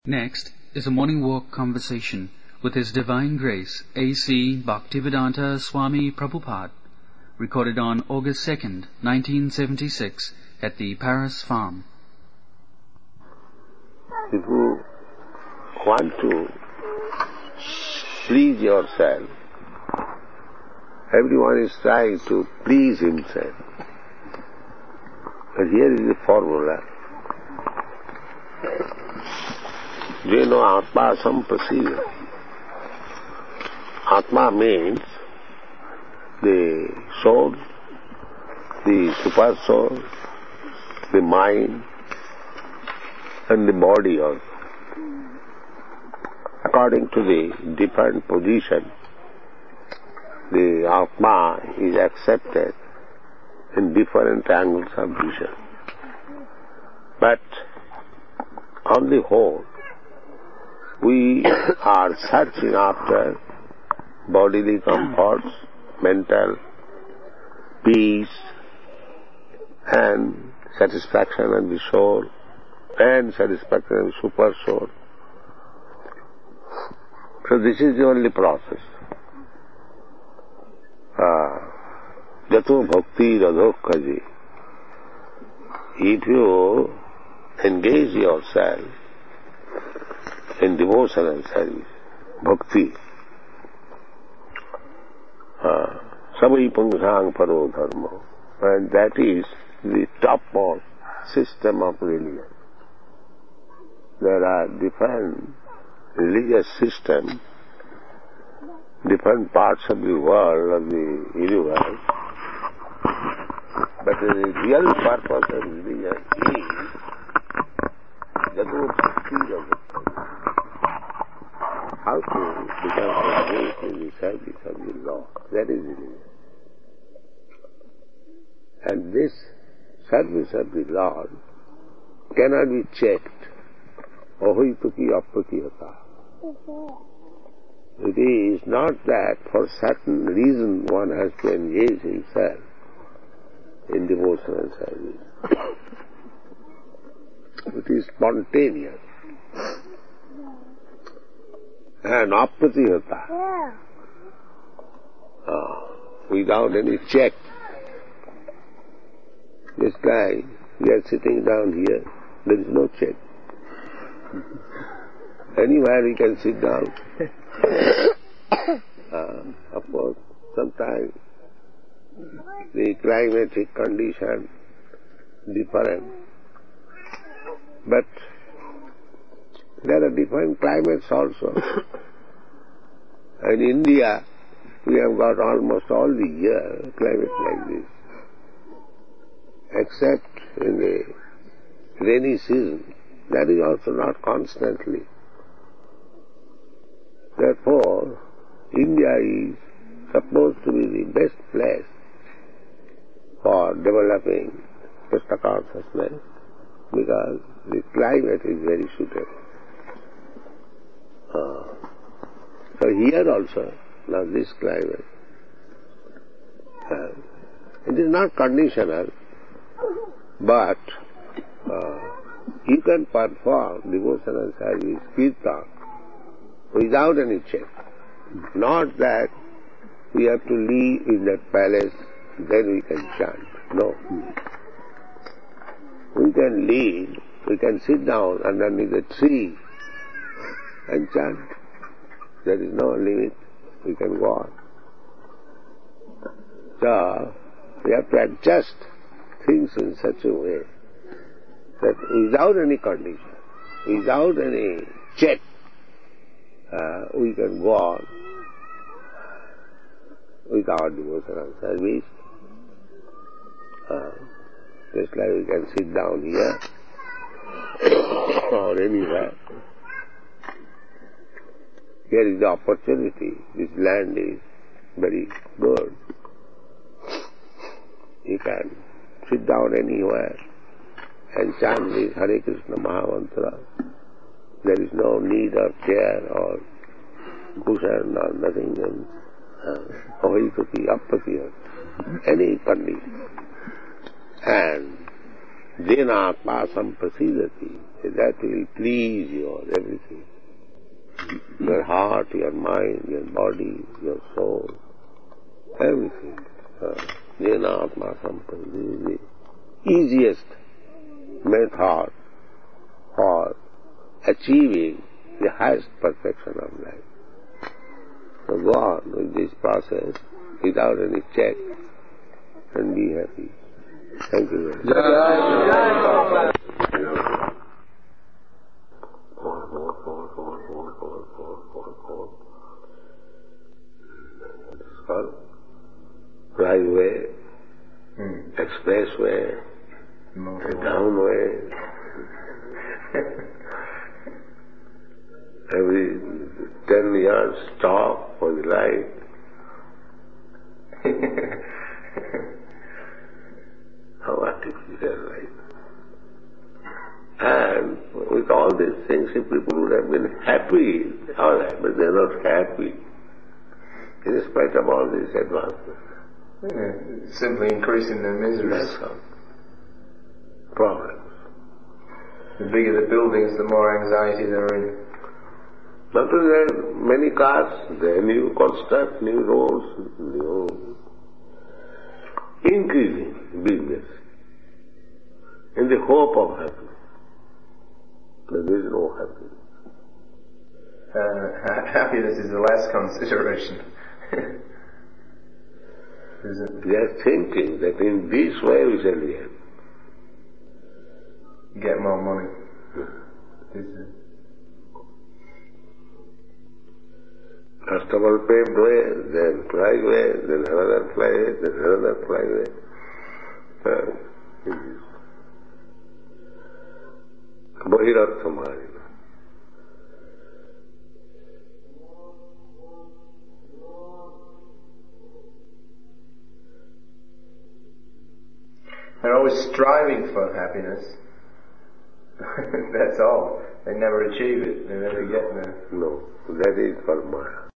Next is a morning walk conversation with His Divine Grace A.C. Bhaktivedanta Swami Prabhupada, recorded on August 2nd, 1976 at the Paris Farm. If you want to please yourself, everyone is trying to please himself. But here is the formula. Jeno Atma Samprasida. Atma means the soul, the super soul, the mind, and the body also. According to the different position, the Atma is accepted in different angles of vision. But on the whole, we are searching after bodily comforts, mental peace, and satisfaction in the soul, and satisfaction in the super soul. So this is the only process. Jato bhakti radhokhaji. If you engage yourself in devotional service, bhakti, samai pangsang paro dharma, and that is the topmost system of religion. There are different religious systems, different parts of the world, of the universe, but the real purpose of religion is Jato Bhakti Radhokhaji. How to become engaged in the service of the Lord. That is religion. And this service of the Lord cannot be checked. Ahoituki apatiyata. It is not that for certain reason one has to engage himself in devotional service. It is spontaneous. And apratihata. Without any check. This guy, we are sitting down here, there is no check. Anywhere he can sit down. Of course, sometimes the climatic condition different. But there are different climates also. In India, we have got almost all the year climate like this, except in the rainy season. That is also not constantly. Therefore, India is supposed to be the best place for developing Krishna consciousness because the climate is very suitable. So here also, now this climate, it is not conditional, but you can perform devotional service, kirtan, without any check. Not that we have to live in that palace, then we can chant. No. We can live, we can sit down underneath a tree and chant. There is no limit. We can go on. So, we have to adjust things in such a way that without any condition, without any check, we can go on with our devotional service. Just like we can sit down here or anywhere. Here is the opportunity. This land is very good. You can sit down anywhere and chant this Hare Krishna Mahamantra. There is no need of chair or cushion or nothing else. Ahoituki apatiyata. Any condition. And Jenatma samprasidati. That will please your everything. Your heart, your mind, your body, your soul, everything. Jenatma samprasidati. Easiest method for achieving the highest perfection of life. So go on with this process without any check and be happy. Thank you very much. Highway, expressway, downway. Every 10 yards stop for the light. How artificial life. And with all these things, if people would have been happy, all right, but they're not happy, in spite of all these advancements. Yeah, simply increasing their misery. That's all. Problems. The bigger the buildings, the more anxiety they're in. Not only that, many cars, they new construct, new roads, new increasing business in the hope of happiness. But there is no happiness. Happiness is the last consideration. They are thinking that in this way we shall be happy. Get more money. First of all paved way, then flyway, then another flyway, then another flyway. Bahirarthamari. They're always striving for happiness. That's all. They never achieve it. They never get there. No, that is for Maya.